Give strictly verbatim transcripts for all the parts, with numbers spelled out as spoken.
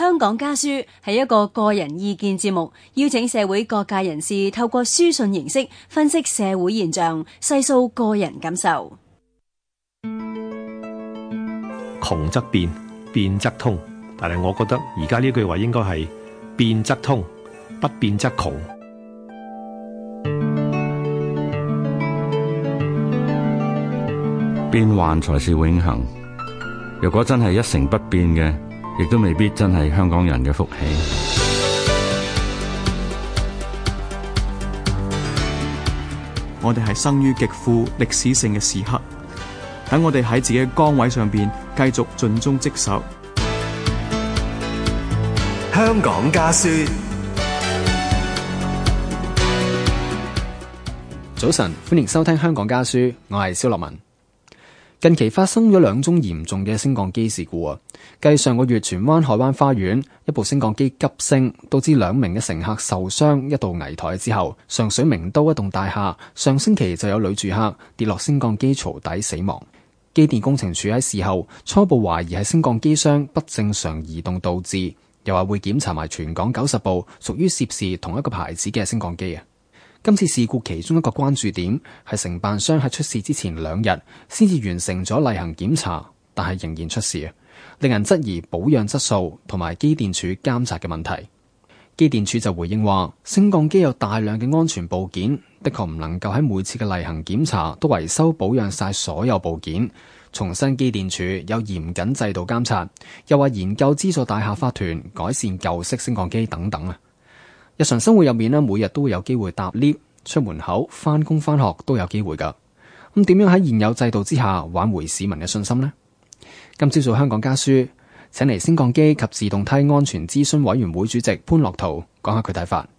香港家書係一個個人意見節目，邀請社會各界人士透過書信形式分析社會現象，細數個人感受。 窮則變，變則通，但係我覺得而家呢句話應該係變則通，不變則窮。 變幻才是永恆。如果真係一成不變嘅，亦都未必真係香港人嘅福氣。 我哋係生於極富歷史性嘅時刻，等我哋喺自己嘅崗位上邊繼續盡忠職守。 香港家書。 早晨，歡迎收聽香港家書，我係蕭樂文。近期發生咗兩宗嚴重嘅升降機事故啊！繼上個月荃灣海灣花園一部升降機急升，導致兩名嘅乘客受傷，一度危殆之後，上水名都一棟大廈上星期就有女住客跌落升降機槽底死亡。機電工程署喺事後初步懷疑係升降機箱不正常移動導致，又話會檢查埋全港九十部屬於涉事同一個牌子嘅升降機啊！今次事故其中一個關注點係承辦商喺出事之前兩日先至完成咗例行檢查，但係仍然出事，令人質疑保養質素同埋機電署監察嘅問題。機電署就回應話，升降機有大量嘅安全部件，的確唔能夠喺每次嘅例行檢查都維修保養晒所有部件。重申機電署有嚴謹制度監察，又話研究資助大廈法團改善舊式升降機等等啊。日常生活入面咧，每日都會有機會搭 lift， 出門口、返工返學都有機會噶。咁點樣喺現有制度之下挽回市民嘅信心呢？今朝早香港家書請嚟升降機及自動梯安全諮詢委員會主席潘樂陶講下佢睇法。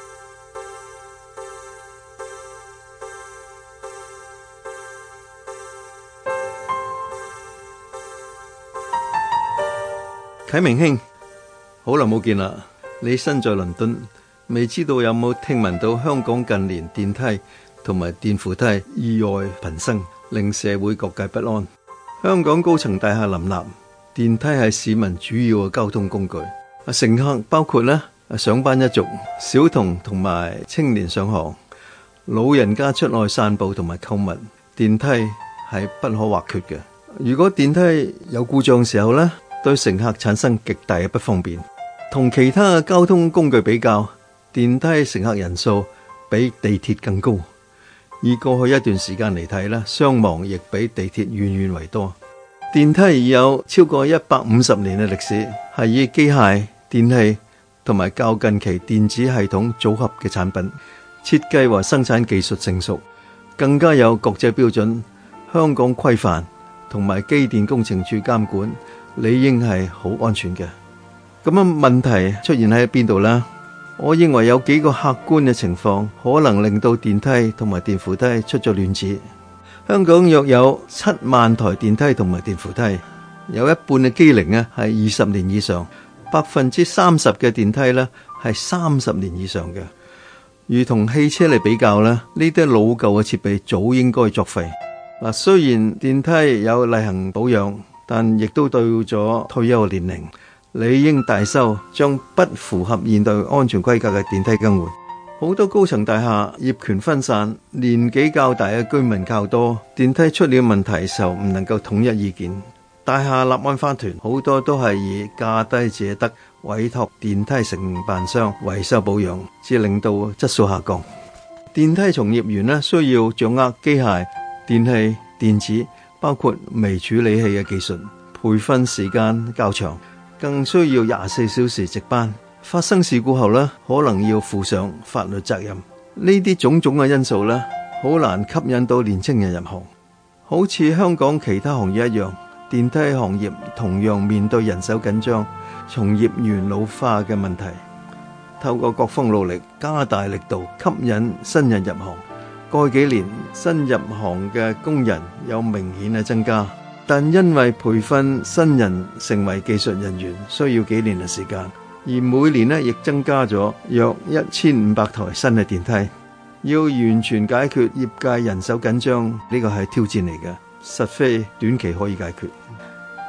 啟明兄，好耐冇見啦！你身在倫敦，未知道有冇聽聞到香港近年電梯同埋電扶梯意外頻生，令社會各界不安。香港高層大廈林立，電梯係市民主要嘅交通工具。乘客包括咧上班一族、小童同埋青年上學、老人家出外散步同埋購物，電梯係不可或缺嘅。如果電梯有故障嘅時候咧，對乘客產生極大嘅不方便。同其他嘅交通工具比較，電梯乘客人數比地鐵更高。以過去一段時間嚟睇咧，傷亡亦比地鐵遠遠為多。電梯已有超過一百五十年嘅歷史，係以機械、電器同埋較近期電子系統組合嘅產品，設計和生產技術成熟，更加有國際標準、香港規範同埋機電工程署監管，理應係好安全嘅。咁樣問題出現喺邊度呢？我認為有幾個客觀嘅情況可能令到電梯同埋電扶梯出咗亂子。香港約有七萬台電梯同埋電扶梯，有一半嘅機齡呢係二十年以上，百分之三十嘅電梯呢係三十年以上嘅。如同汽車嚟比較呢，呢啲老舊嘅設備早應該作廢。嗱，雖然電梯有例行保養，但亦都到咗退休年齡，理應大修，將不符合現代安全規格嘅電梯更換。好多高層大廈業權分散，年紀較大嘅居民較多，電梯出了問題時候唔能夠統一意見。大廈立案法團好多都係以價低者得，委託電梯承辦商維修保養，至令到質素下降。電梯從業員呢，需要掌握機械、電器、電子，包括微處理器嘅技術，培訓時間較長，更需要廿四小時值班。發生事故後呢，可能要負上法律責任。呢啲種種嘅因素呢，好難吸引到年輕人入行。好似香港其他行業一樣，電梯行業同樣面對人手緊張、從業員老化嘅問題。透過各方努力，加大力度吸引新人入行。過去幾年，新入行嘅工人有明顯嘅增加，但因為培訓新人成為技術人員需要幾年嘅時間，而每年呢亦增加咗約一千五百台新嘅電梯。要完全解決業界人手緊張，呢個係挑戰嚟嘅，實非短期可以解決。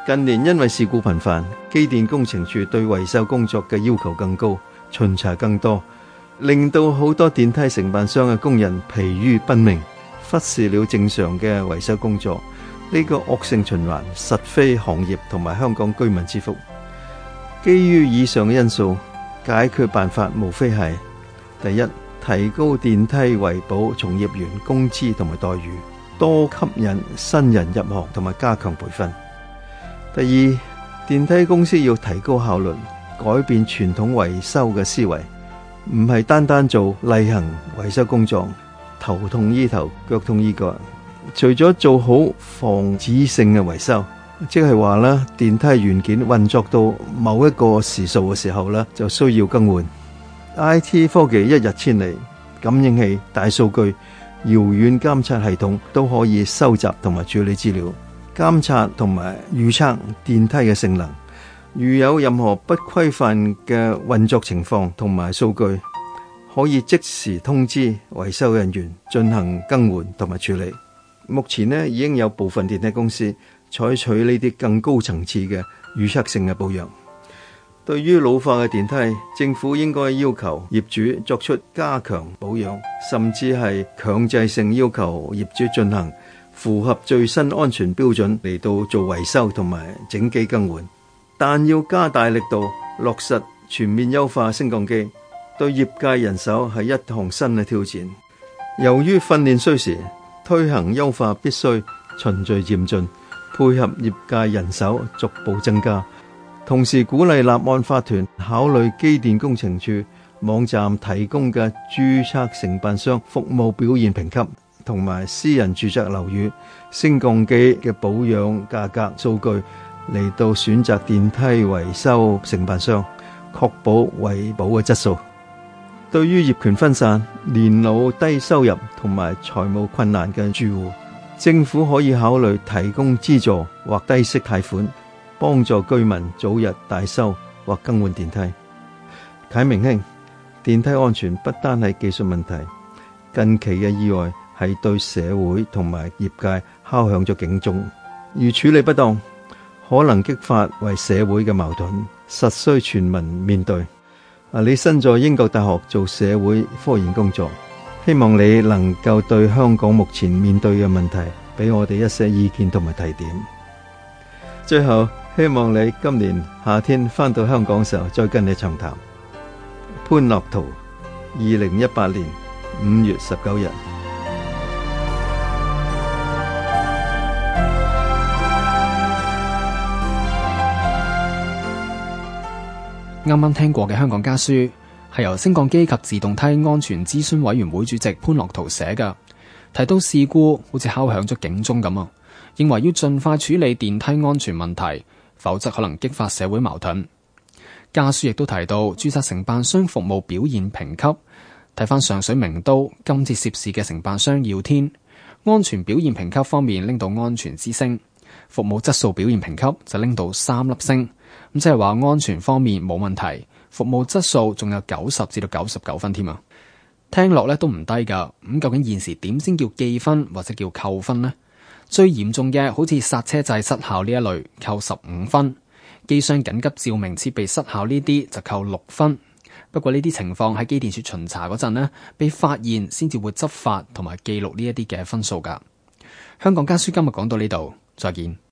近年因為事故頻繁，機電工程署對維修工作嘅要求更高，巡查更多，令到好多電梯承辦商嘅工人疲於奔命，忽視了正常嘅維修工作。呢個惡性循環實非行業同埋香港居民之福。基於以上嘅因素，解決辦法無非係：第一，提高電梯維保從業員工資同埋待遇，多吸引新人入行同埋加強培訓。第二，電梯公司要提高效率，改變傳統維修嘅思維，唔係單單做例行維修工作，頭痛醫頭，腳痛醫腳。除咗做好防止性嘅維修，即係話啦，電梯元件運作到某一個時數嘅時候咧，就需要更換。I T 科技一日千里，感應器、大數據、遙遠監測系統都可以收集同埋處理資料，監察同埋預測電梯嘅性能。如有任何不規範嘅運作情況同埋數據，可以即時通知維修人員進行更換同埋處理。目前呢，已經有部分電梯公司採取呢啲更高層次嘅預測性嘅保養。對於老化嘅電梯，政府應該要求業主作出加強保養，甚至係強制性要求業主進行符合最新安全標準嚟到做維修同埋整機更換。但要加大力度落實全面優化升降機，對業界人手係一項新嘅挑戰。由於訓練需時，推行優化必須循序漸進，配合業界人手逐步增加。同時鼓勵立案法團考慮機電工程署網站提供嘅註冊承辦商服務表現評級，同埋私人住宅樓宇升降機嘅保養價格數據嚟到選擇電梯維修承辦商，確保維保嘅質素。對於業權分散、年老低收入同埋財務困難嘅住戶，政府可以考慮提供資助或低息貸款，幫助居民早日大修或更換電梯。啟明兄，電梯安全不單係技術問題，近期嘅意外係對社會同埋業界敲響咗警鐘，如處理不當，可能激發為社會嘅矛盾，實需全民面對。啊！你身在英國大學做社會科研工作，希望你能夠對香港目前面對嘅問題，俾我哋一些意見同埋提點。最後，希望你今年夏天返到香港時候，再跟你長談。潘樂圖，二零一八年五月十九日。 啱啱聽過嘅香港家書係由升降機及自動梯安全諮詢委員會主席潘樂圖寫㗎，提到事故好似敲響咗警鐘咁啊，認為要盡快處理電梯安全問題，否則可能激發社會矛盾。家書亦都提到註冊承辦商服務表現評級，睇返上水名都今次涉事嘅承辦商耀天，安全表現評級方面拎到安全之星，服務質素表現評級就拎到三粒星。咁即係話安全方面冇問題，服務質素仲有九十至到九十九分添啊！聽落咧都唔低噶。咁究竟現時點先叫記分或者叫扣分呢？最嚴重嘅好似剎車掣失效呢一類，扣十五分；機箱緊急照明設備失效呢啲就扣六分。不過呢啲情況喺機電署巡查嗰陣呢，被發現先至會執法同埋記錄呢一啲嘅分數噶。香港家書今日講到呢度，再見。